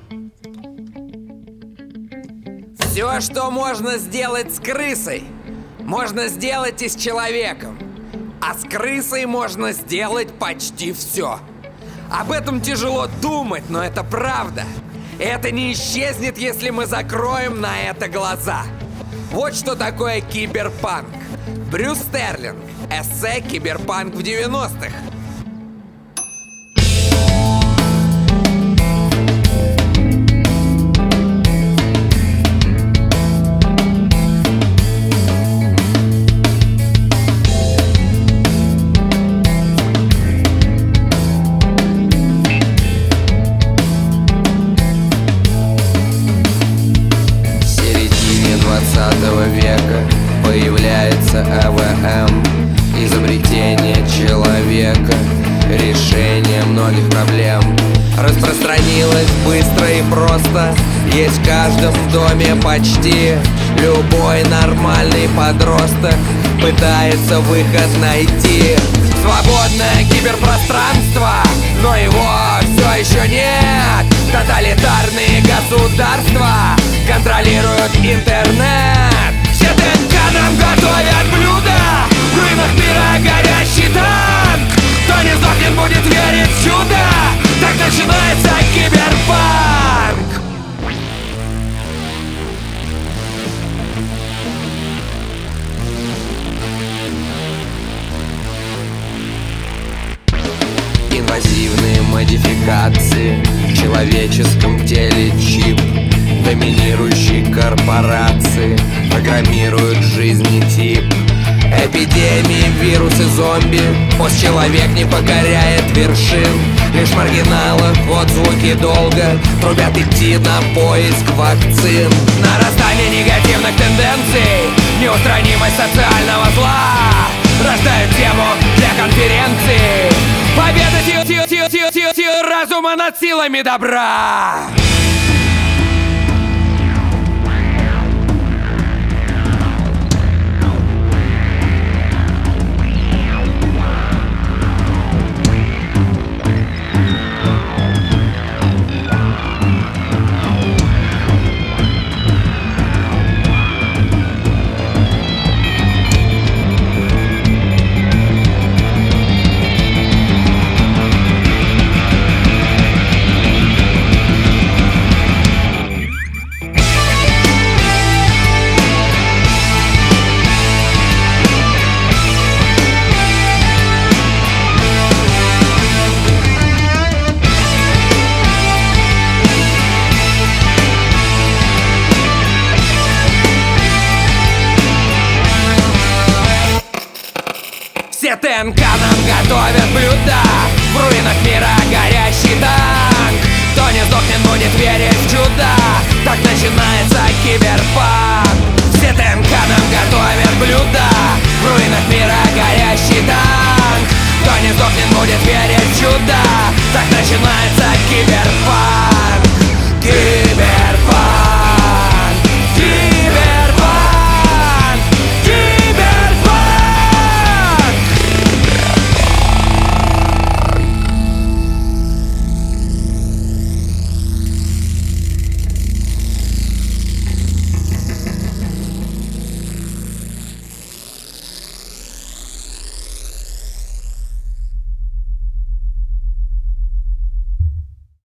Все, что можно сделать с крысой, можно сделать и с человеком. А с крысой можно сделать почти все. Об этом тяжело думать, но это правда. Это не исчезнет, если мы закроем на это глаза. Вот что такое киберпанк. Брюс Стерлинг. Эссе «Киберпанк в 90-х». Века появляется АВМ, изобретение человека, решение многих проблем. Распространилось быстро и просто, есть в каждом доме почти. Любой нормальный подросток пытается выход найти. Свободное киберпространство, но его все еще нет. Тоталитарные государства контролируют интернет. Все ТНК нам готовят блюда, в руинах мира горящий танк. Кто не сдохнет, будет верить в чудо. Так начинается киберпанк. Инвазивные модификации, в человеческом теле чип. Доминирующие корпорации программируют жизни тип. Эпидемии, вирусы, зомби, постчеловек не покоряет вершин. Лишь маргиналы в отзвуке долго трубят идти на поиск вакцин. Нарастание негативных тенденций, неустранимость социального зла рождают тему для конференции. Победа разума над силами добра. Все ТНК нам готовят блюда, в руинах мира горящий танк. Кто не сдохнет, будет верить в чудо. Так начинается киберпанк. Все ТНК нам готовят блюда, в руинах мира горящий танк. Кто не сдохнет, будет верить